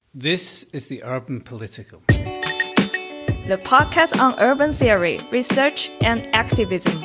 This is the Urban Political, the podcast on urban theory, research, and activism.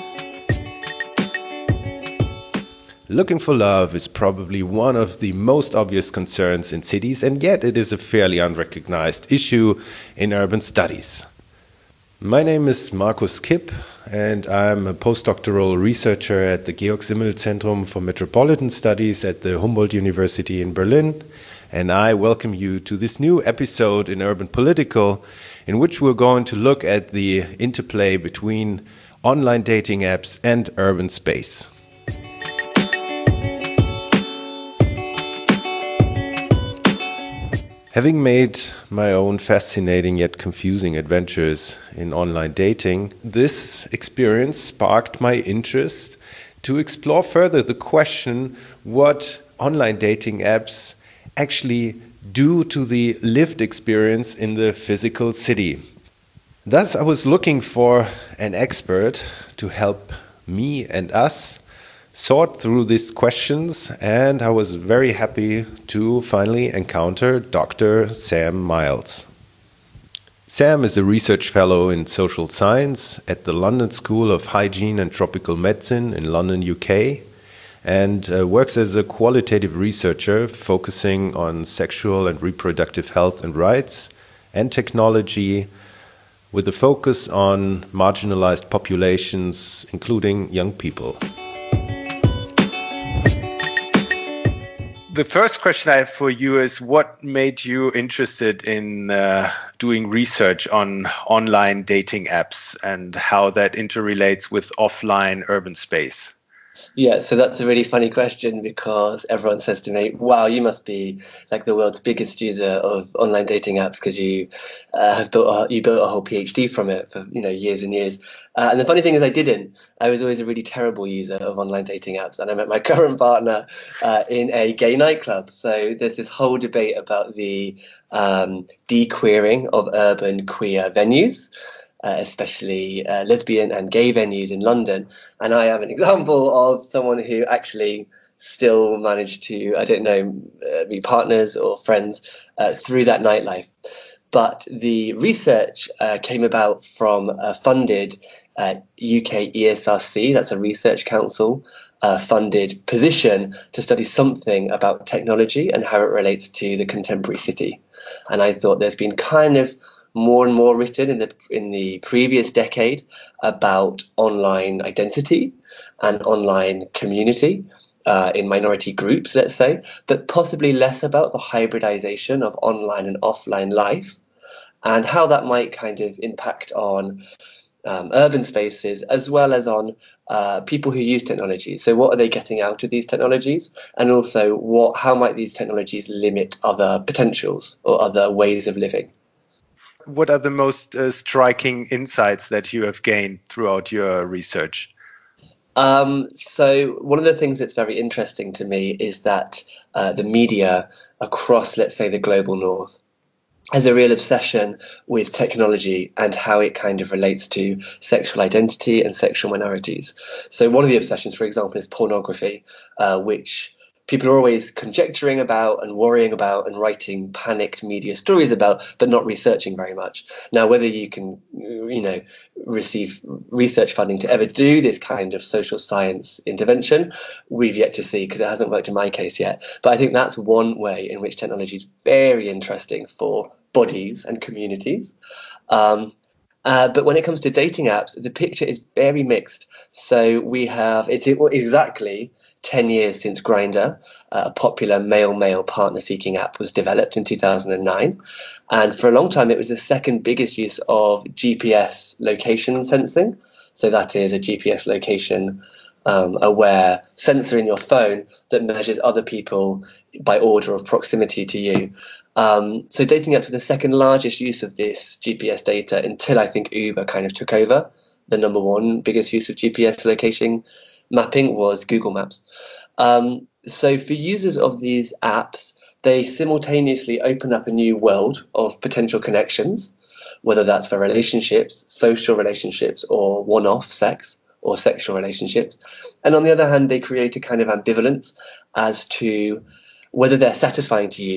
Looking for love is probably one of the most obvious concerns in cities, and yet it is a fairly unrecognized issue in urban studies. My name is Markus Kipp, and I'm a postdoctoral researcher at the Georg Simmel Zentrum for Metropolitan Studies at the Humboldt University in Berlin, and I welcome you to this new episode in Urban Political, in which we're going to look at the interplay between online dating apps and urban space. Having made my own fascinating yet confusing adventures in online dating, this experience sparked my interest to explore further the question what online dating apps actually do to the lived experience in the physical city. Thus, I was looking for an expert to help me and us sort through these questions, and I was very happy to finally encounter Dr. Sam Miles. Sam is a research fellow in social science at the London School of Hygiene and Tropical Medicine in London, UK, and works as a qualitative researcher focusing on sexual and reproductive health and rights and technology, with a focus on marginalized populations, including young people. The first question I have for you is, what made you interested in doing research on online dating apps and how that interrelates with offline urban space? Yeah, so that's a really funny question because everyone says to me, wow, you must be like the world's biggest user of online dating apps because you built a whole PhD from it for years and years. And the funny thing is I didn't. I was always a really terrible user of online dating apps, and I met my current partner in a gay nightclub. So there's this whole debate about the de-queering of urban queer venues. Especially lesbian and gay venues in London. And I am an example of someone who actually still managed to, be partners or friends through that nightlife. But the research came about from a funded UK ESRC, that's a research council, funded position to study something about technology and how it relates to the contemporary city. And I thought there's been kind of more and more written in the previous decade about online identity and online community in minority groups, let's say, but possibly less about the hybridization of online and offline life and how that might kind of impact on urban spaces as well as on people who use technology. So what are they getting out of these technologies? And also how might these technologies limit other potentials or other ways of living? What are the most striking insights that you have gained throughout your research? So one of the things that's very interesting to me is that the media across, let's say, the global north has a real obsession with technology and how it kind of relates to sexual identity and sexual minorities. So one of the obsessions, for example, is pornography, which people are always conjecturing about and worrying about and writing panicked media stories about, but not researching very much. Now, whether you can, receive research funding to ever do this kind of social science intervention, we've yet to see because it hasn't worked in my case yet. But I think that's one way in which technology is very interesting for bodies and communities. But when it comes to dating apps, the picture is very mixed. So it's exactly 10 years since Grindr, a popular male-male partner-seeking app, was developed in 2009. And for a long time, it was the second biggest use of GPS location sensing. So that is a GPS location aware sensor in your phone that measures other people by order of proximity to you. So dating apps were the second largest use of this GPS data until I think Uber kind of took over. The number one biggest use of GPS location mapping was Google Maps. So for users of these apps, they simultaneously open up a new world of potential connections, whether that's for relationships, social relationships, or one-off sex or sexual relationships. And on the other hand, they create a kind of ambivalence as to whether they're satisfying to use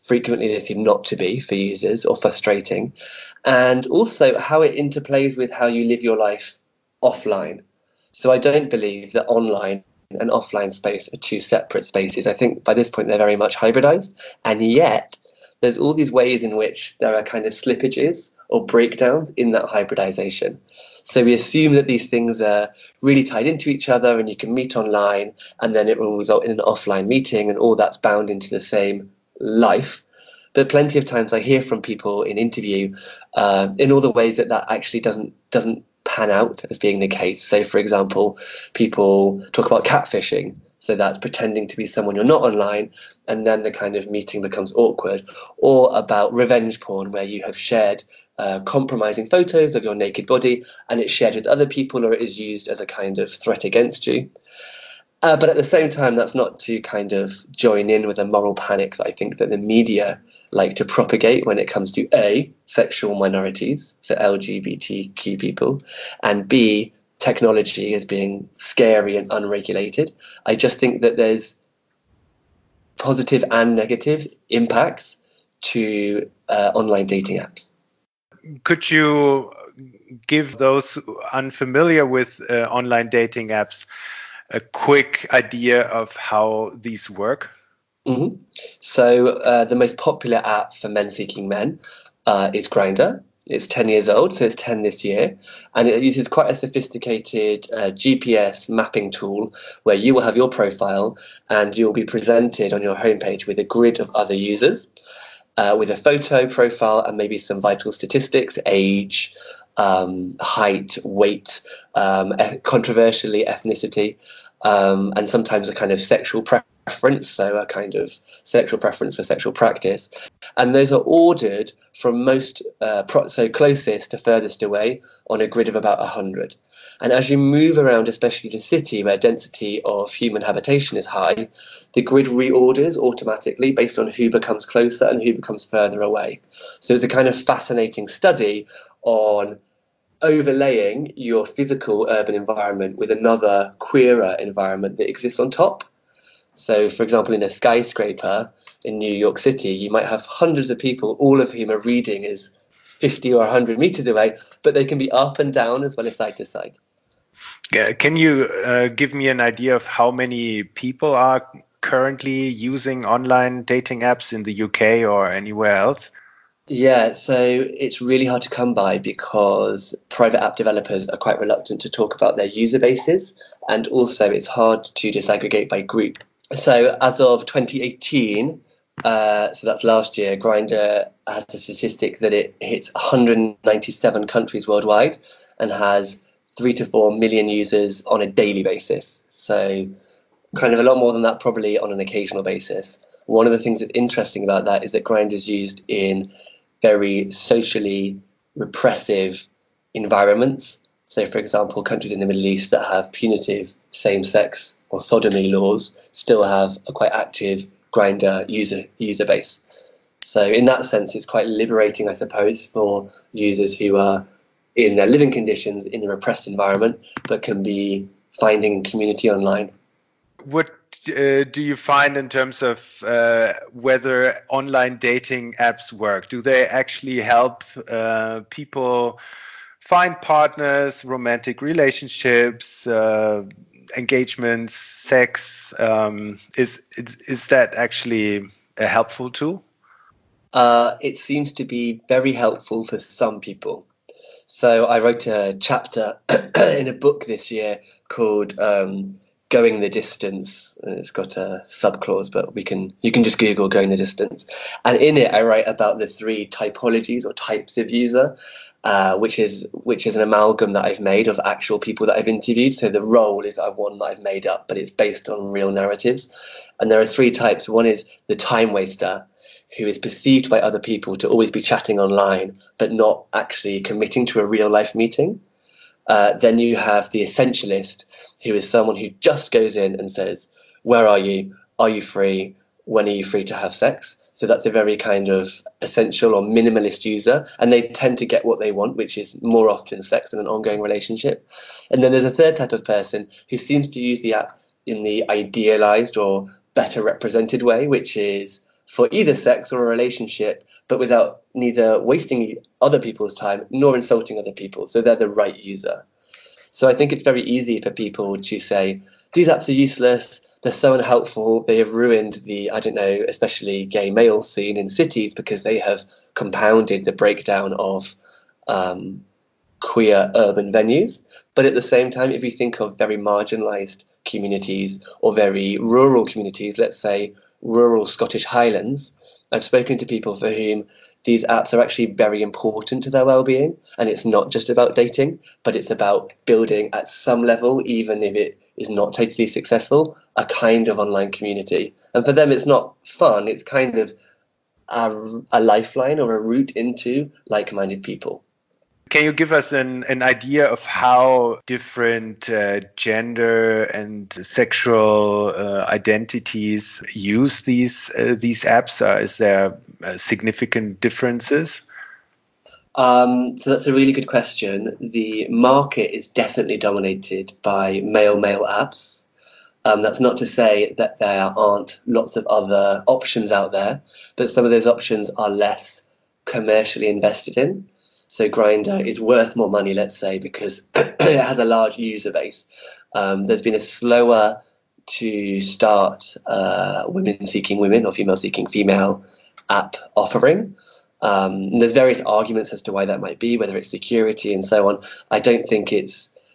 frequently they seem not to be for users or frustrating, and also how it interplays with how you live your life offline. So I don't believe that online and offline space are two separate spaces. I think by this point they're very much hybridized, and yet there's all these ways in which there are kind of slippages or breakdowns in that hybridization. So we assume that these things are really tied into each other and you can meet online and then it will result in an offline meeting and all that's bound into the same life. But plenty of times I hear from people in interview in all the ways that that actually doesn't pan out as being the case. So, for example, people talk about catfishing. So that's pretending to be someone you're not online, and then the kind of meeting becomes awkward. Or about revenge porn, where you have shared compromising photos of your naked body, and it's shared with other people, or it is used as a kind of threat against you. But at the same time, that's not to kind of join in with a moral panic that I think that the media like to propagate when it comes to A, sexual minorities, so LGBTQ people, and B, technology as being scary and unregulated. I just think that there's positive and negative impacts to online dating apps. Could you give those unfamiliar with online dating apps a quick idea of how these work? Mm-hmm. So the most popular app for men seeking men is Grindr. It's 10 years old, so it's 10 this year. And it uses quite a sophisticated GPS mapping tool where you will have your profile and you'll be presented on your homepage with a grid of other users with a photo profile and maybe some vital statistics, age, height, weight, controversially ethnicity, and sometimes a kind of sexual preference, so a kind of sexual preference for sexual practice. And those are ordered from most, so closest to furthest away on a grid of about 100. And as you move around, especially the city where density of human habitation is high, the grid reorders automatically based on who becomes closer and who becomes further away. So it's a kind of fascinating study on overlaying your physical urban environment with another queerer environment that exists on top. So, for example, in a skyscraper in New York City, you might have hundreds of people, all of whom are reading as 50 or 100 meters away, but they can be up and down as well as side to side. Can you give me an idea of how many people are currently using online dating apps in the UK or anywhere else? Yeah, so it's really hard to come by because private app developers are quite reluctant to talk about their user bases, and also it's hard to disaggregate by group. So as of 2018, so that's last year, Grindr has a statistic that it hits 197 countries worldwide and has 3 to 4 million users on a daily basis. So kind of a lot more than that probably on an occasional basis. One of the things that's interesting about that is that Grindr is used in very socially repressive environments. So, for example, countries in the Middle East that have punitive same-sex or sodomy laws still have a quite active Grindr user base. So in that sense, it's quite liberating, I suppose, for users who are in their living conditions in a repressed environment, but can be finding community online. What do you find in terms of whether online dating apps work? Do they actually help people find partners, romantic relationships, engagements, sex? Is that actually a helpful tool? It seems to be very helpful for some people. So I wrote a chapter in a book this year called Going the Distance. It's got a subclause, but you can just Google Going the Distance. And in it, I write about the 3 typologies or types of user, which is an amalgam that I've made of actual people that I've interviewed. So the role is one that I've made up, but it's based on real narratives. And there are 3 types. One is the time waster, who is perceived by other people to always be chatting online, but not actually committing to a real life meeting. Then you have the essentialist, who is someone who just goes in and says, where are you? Are you free? When are you free to have sex? So that's a very kind of essential or minimalist user. And they tend to get what they want, which is more often sex than an ongoing relationship. And then there's a third type of person who seems to use the app in the idealized or better represented way, which is for either sex or a relationship, but without neither wasting other people's time nor insulting other people. So they're the right user. So I think it's very easy for people to say, these apps are useless, they're so unhelpful, they have ruined the, I don't know, especially gay male scene in cities because they have compounded the breakdown of queer urban venues. But at the same time, if you think of very marginalised communities or very rural communities, let's say rural Scottish Highlands, I've spoken to people for whom these apps are actually very important to their well-being, and it's not just about dating, but it's about building at some level, even if it is not totally successful, a kind of online community. And for them, it's not fun, it's kind of a lifeline or a route into like-minded people. Can you give us an idea of how different gender and sexual identities use these apps? Is there significant differences? So that's a really good question. The market is definitely dominated by male apps. That's not to say that there aren't lots of other options out there, but some of those options are less commercially invested in. So Grindr is worth more money, let's say, because it has a large user base. There's been a slower to start women seeking women or female seeking female app offering. And there's various arguments as to why that might be, whether it's security and so on. I don't think it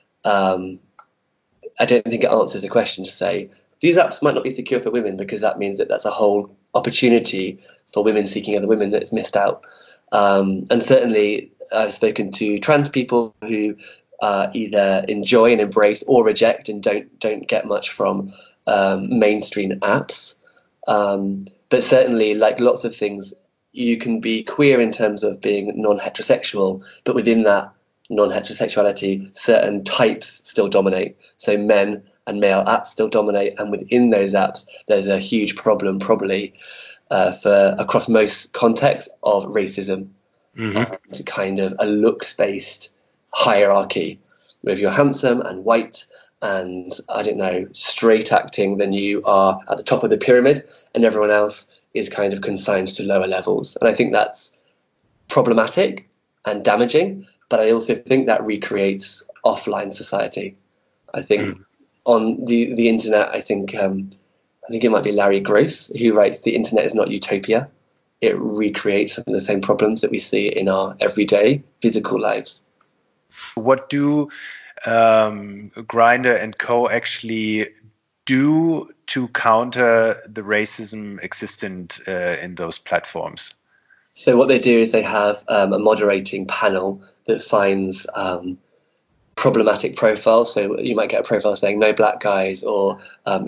answers the question to say these apps might not be secure for women, because that means that that's a whole opportunity for women seeking other women that's missed out. And certainly I've spoken to trans people who either enjoy and embrace or reject and don't get much from mainstream apps. But certainly, like lots of things, you can be queer in terms of being non-heterosexual, but within that non-heterosexuality, certain types still dominate. So men and male apps still dominate, and within those apps, there's a huge problem probably for across most contexts of racism. To kind of a looks-based hierarchy, where if you're handsome and white and, I don't know, straight acting, then you are at the top of the pyramid and everyone else is kind of consigned to lower levels. And I think that's problematic and damaging, but I also think that recreates offline society. I think on the internet, I think it might be Larry Gross who writes, "The internet is not utopia." It recreates some of the same problems that we see in our everyday physical lives. What do Grindr and Co. actually do to counter the racism existent in those platforms? So what they do is they have a moderating panel that finds problematic profiles. So you might get a profile saying no black guys or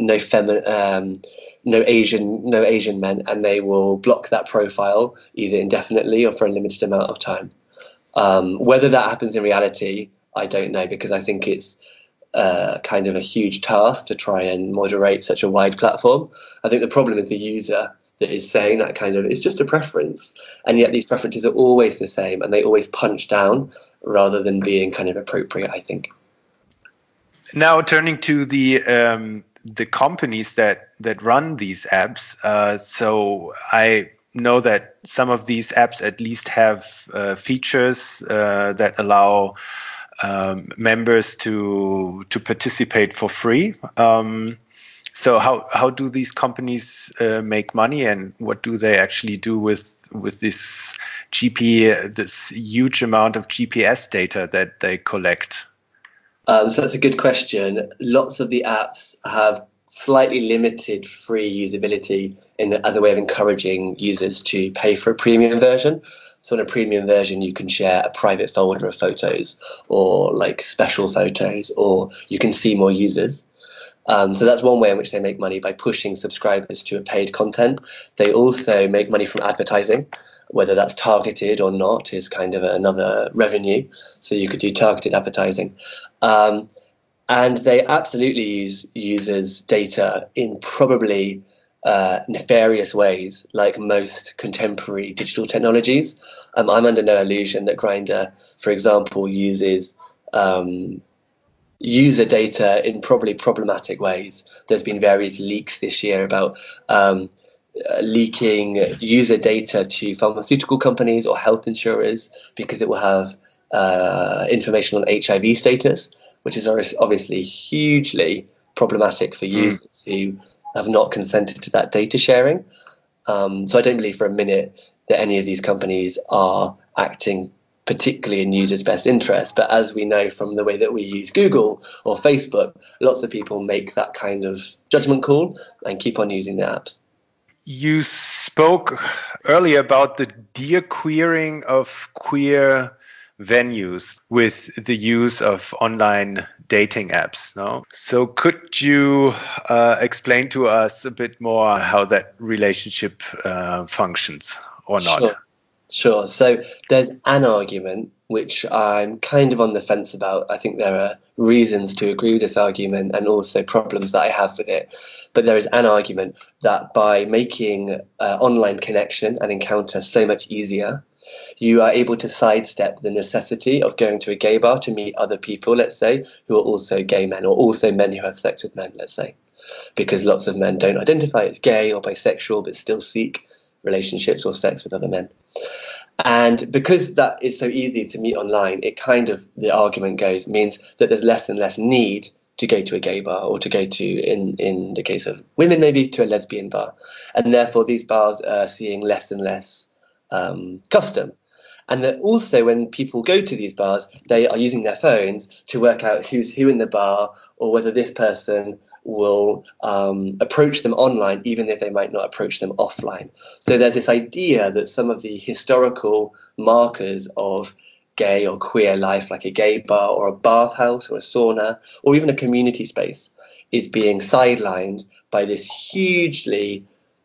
no Asian men, and they will block that profile either indefinitely or for a limited amount of time. Whether that happens in reality, I don't know, because I think it's kind of a huge task to try and moderate such a wide platform. I think the problem is the user that is saying that kind of, it's just a preference, and yet these preferences are always the same and they always punch down rather than being kind of appropriate, I think. Now turning to the companies that run these apps. So I know that some of these apps at least have features that allow members to participate for free. So how do these companies make money, and what do they actually do with this this huge amount of GPS data that they collect? So that's a good question. Lots of the apps have slightly limited free usability as a way of encouraging users to pay for a premium version. So in a premium version, you can share a private folder of photos or like special photos, or you can see more users. So that's one way in which they make money, by pushing subscribers to a paid content. They also make money from advertising. Whether that's targeted or not is kind of another revenue. So you could do targeted advertising. And they absolutely use users' data in probably nefarious ways, like most contemporary digital technologies. I'm under no illusion that Grindr, for example, uses user data in probably problematic ways. There's been various leaks this year about leaking user data to pharmaceutical companies or health insurers because it will have information on HIV status, which is obviously hugely problematic for users who have not consented to that data sharing. So I don't believe for a minute that any of these companies are acting particularly in users' best interest. But as we know from the way that we use Google or Facebook, lots of people make that kind of judgment call and keep on using the apps. You spoke earlier about the de-queering of queer venues with the use of online dating apps. No? So could you explain to us a bit more how that relationship functions or not? Sure. So there's an argument which I'm kind of on the fence about. I think there are reasons to agree with this argument and also problems that I have with it. But there is an argument that by making online connection and encounter so much easier, you are able to sidestep the necessity of going to a gay bar to meet other people, let's say, who are also gay men or also men who have sex with men, let's say, because lots of men don't identify as gay or bisexual but still seek relationships or sex with other men. And because that is so easy to meet online, it kind of, the argument goes, means that there's less and less need to go to a gay bar or to go to, in the case of women, maybe to a lesbian bar. And therefore these bars are seeing less and less custom. And that also when people go to these bars, they are using their phones to work out who's who in the bar or whether this person will approach them online, even if they might not approach them offline. So there's this idea that some of the historical markers of gay or queer life, like a gay bar or a bathhouse or a sauna or even a community space, is being sidelined by this hugely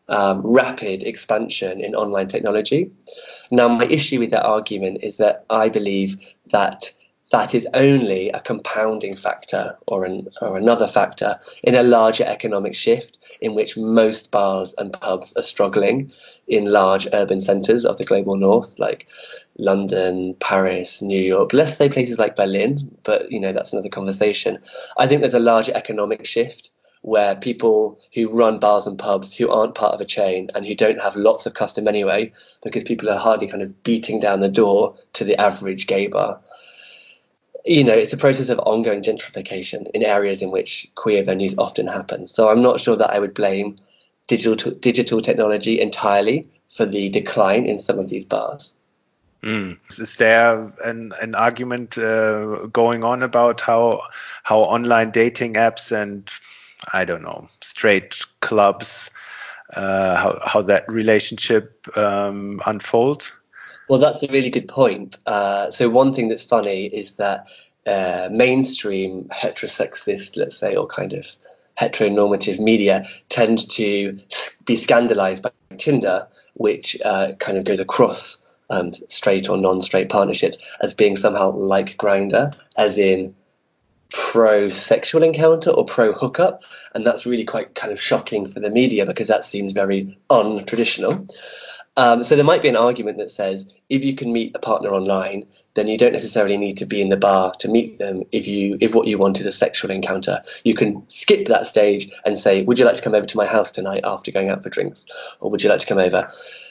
rapid expansion in online technology. Now, my issue with that argument is that I believe that that is only a compounding factor or another factor in a larger economic shift in which most bars and pubs are struggling in large urban centres of the global north, like London, Paris, New York, let's say places like Berlin, but that's another conversation. I think there's a larger economic shift where people who run bars and pubs who aren't part of a chain and who don't have lots of custom anyway, because people are hardly kind of beating down the door to the average gay bar. It's a process of ongoing gentrification in areas in which queer venues often happen. So I'm not sure that I would blame digital technology entirely for the decline in some of these bars. Is there an argument going on about how online dating apps and, I don't know, straight clubs, how that relationship unfolds? Well, that's a really good point. So one thing that's funny is that mainstream heterosexist, let's say, or kind of heteronormative media tend to be scandalized by Tinder, which kind of goes across straight or non-straight partnerships as being somehow like Grindr, as in pro-sexual encounter or pro-hookup. And that's really quite kind of shocking for the media because that seems very untraditional. So there might be an argument that says if you can meet a partner online, then you don't necessarily need to be in the bar to meet them. If what you want is a sexual encounter, you can skip that stage and say, would you like to come over to my house tonight after going out for drinks? Or would you like to come over?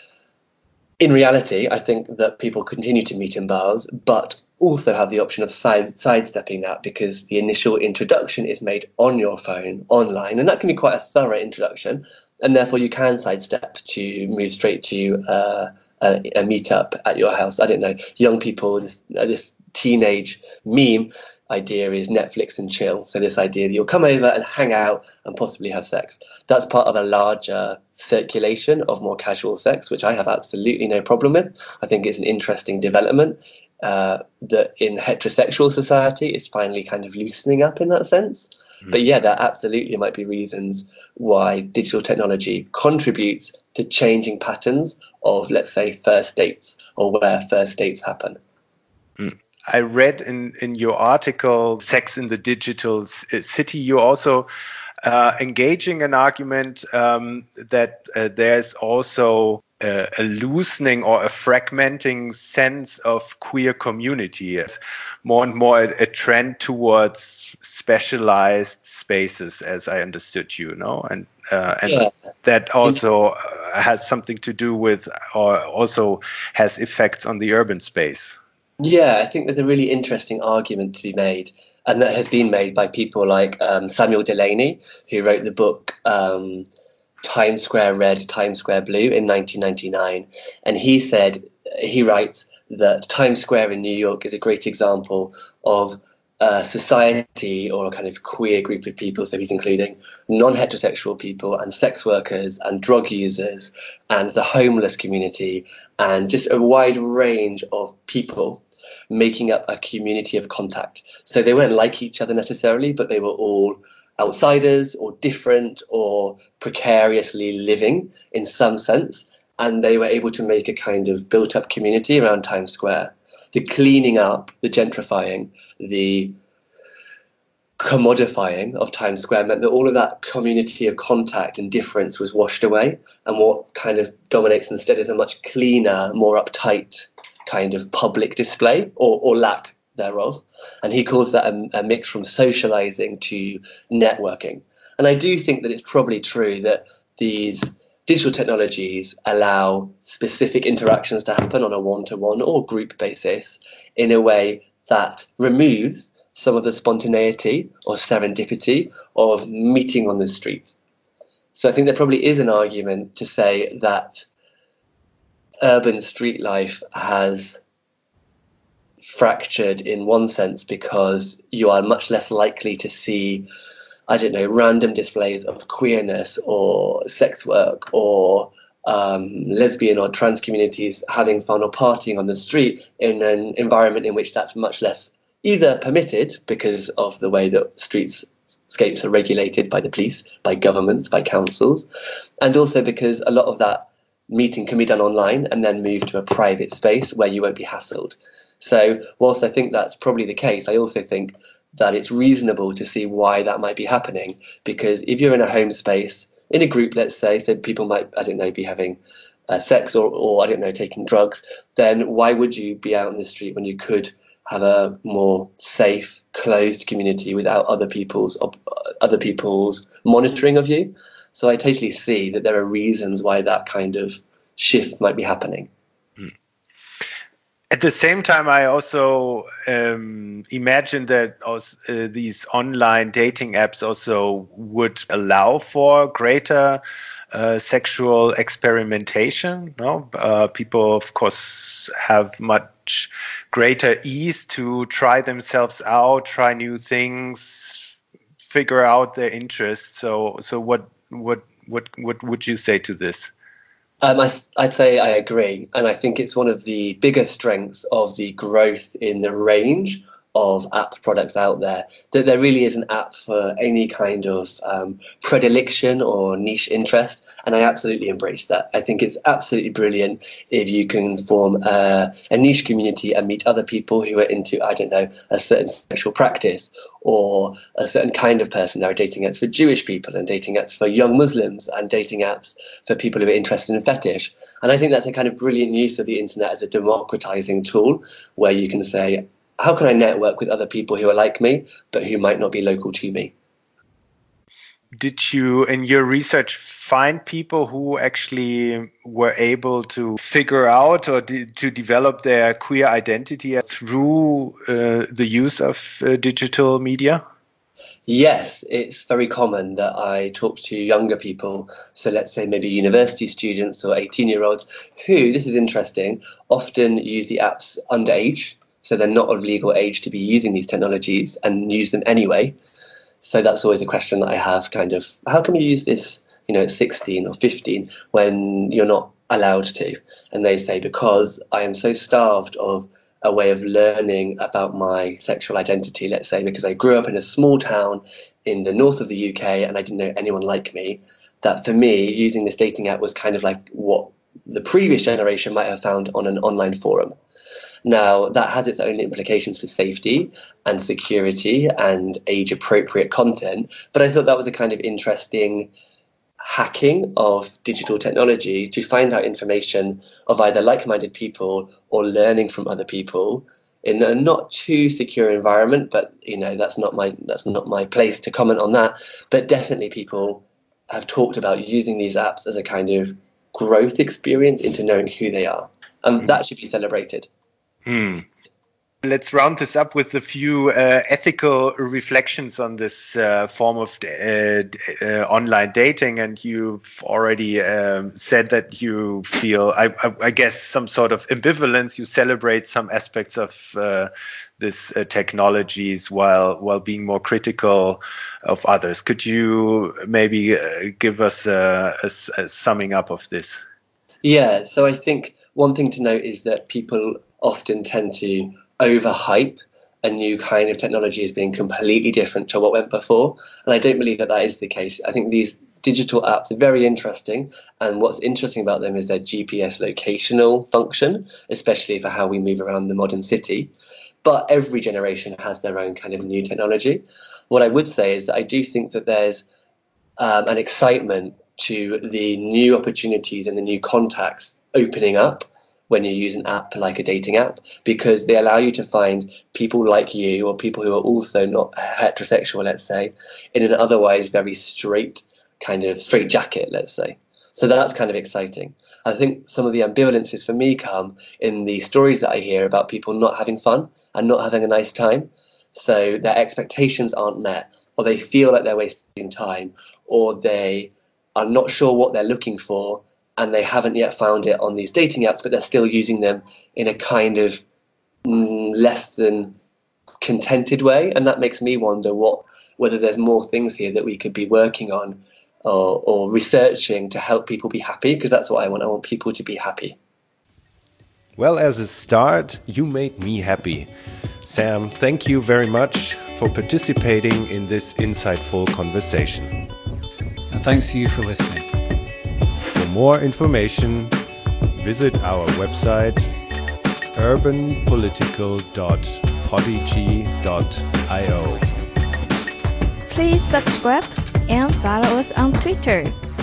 In reality, I think that people continue to meet in bars, but also have the option of sidestepping that because the initial introduction is made on your phone online, and that can be quite a thorough introduction, and therefore you can sidestep to move straight to a meetup at your house. I don't know, young people, this teenage meme idea is Netflix and chill. So this idea that you'll come over and hang out and possibly have sex. That's part of a larger circulation of more casual sex, which I have absolutely no problem with. I think it's an interesting development that in heterosexual society is finally kind of loosening up in that sense. But yeah, there absolutely might be reasons why digital technology contributes to changing patterns of, let's say, first dates or where first dates happen. I read in your article, Sex in the Digital City, you also engaging an argument that there's also a loosening or a fragmenting sense of queer community. It's more and more a trend towards specialized spaces, as I understood you, and that also has something to do with, or also has effects on the urban space. Yeah, I think there's a really interesting argument to be made, and that has been made by people like Samuel Delaney, who wrote the book Times Square Red, Times Square Blue in 1999. And he writes that Times Square in New York is a great example of a society or a kind of queer group of people. So he's including non-heterosexual people and sex workers and drug users and the homeless community and just a wide range of people making up a community of contact. So they weren't like each other necessarily, but they were all outsiders or different or precariously living in some sense. And they were able to make a kind of built up community around Times Square. The cleaning up, the gentrifying, the commodifying of Times Square meant that all of that community of contact and difference was washed away. And what kind of dominates instead is a much cleaner, more uptight kind of public display or lack thereof. And he calls that a mix from socializing to networking. And I do think that it's probably true that these digital technologies allow specific interactions to happen on a one-to-one or group basis in a way that removes some of the spontaneity or serendipity of meeting on the street. So I think there probably is an argument to say that urban street life has fractured in one sense because you are much less likely to see, I don't know, random displays of queerness or sex work or lesbian or trans communities having fun or partying on the street in an environment in which that's much less either permitted because of the way that streetscapes are regulated by the police, by governments, by councils, and also because a lot of that meeting can be done online and then move to a private space where you won't be hassled. So whilst I think that's probably the case, I also think that it's reasonable to see why that might be happening. Because if you're in a home space, in a group, let's say, so people might, I don't know, be having sex or I don't know, taking drugs, then why would you be out on the street when you could have a more safe, closed community without other people's monitoring of you? So I totally see that there are reasons why that kind of shift might be happening. At the same time, I also imagine that also, these online dating apps also would allow for greater sexual experimentation. No? People, of course, have much greater ease to try themselves out, try new things, figure out their interests. So what would you say to this? I'd say I agree. And I think it's one of the biggest strengths of the growth in the range of app products out there, that there really is an app for any kind of predilection or niche interest. And I absolutely embrace that. I think it's absolutely brilliant if you can form a niche community and meet other people who are into, I don't know, a certain sexual practice or a certain kind of person. There are dating apps for Jewish people and dating apps for young Muslims and dating apps for people who are interested in fetish. And I think that's a kind of brilliant use of the internet as a democratizing tool where you can say, how can I network with other people who are like me, but who might not be local to me? Did you, in your research, find people who actually were able to figure out or to develop their queer identity through the use of digital media? Yes, it's very common that I talk to younger people. So let's say maybe university students or 18-year-olds who, this is interesting, often use the apps underage. So they're not of legal age to be using these technologies and use them anyway. So that's always a question that I have, kind of, how can you use this, at 16 or 15 when you're not allowed to? And they say, because I am so starved of a way of learning about my sexual identity, let's say, because I grew up in a small town in the north of the UK and I didn't know anyone like me, that for me, using this dating app was kind of like what the previous generation might have found on an online forum. Now, that has its own implications for safety and security and age-appropriate content, but I thought that was a kind of interesting hacking of digital technology to find out information of either like-minded people or learning from other people in a not too secure environment. But that's not my place to comment on that. But definitely people have talked about using these apps as a kind of growth experience into knowing who they are, and that should be celebrated. Let's round this up with a few ethical reflections on this form of online dating. And you've already said that you feel, I guess, some sort of ambivalence. You celebrate some aspects of this technologies while being more critical of others. Could you maybe give us a summing up of this? Yeah, so I think one thing to note is that people often tend to overhype a new kind of technology as being completely different to what went before. And I don't believe that is the case. I think these digital apps are very interesting. And what's interesting about them is their GPS locational function, especially for how we move around the modern city. But every generation has their own kind of new technology. What I would say is that I do think that there's an excitement to the new opportunities and the new contacts opening up when you use an app like a dating app, because they allow you to find people like you or people who are also not heterosexual, let's say, in an otherwise very straight jacket, let's say. So that's kind of exciting. I think some of the ambivalences for me come in the stories that I hear about people not having fun and not having a nice time. So their expectations aren't met, or they feel like they're wasting time, or they are not sure what they're looking for, and they haven't yet found it on these dating apps, but they're still using them in a kind of less than contented way. And that makes me wonder whether there's more things here that we could be working on or researching to help people be happy, because that's what I want. I want people to be happy. Well, as a start, you made me happy. Sam, thank you very much for participating in this insightful conversation. And thanks to you for listening. For more information, visit our website urbanpolitical.podigy.io. Please subscribe and follow us on Twitter.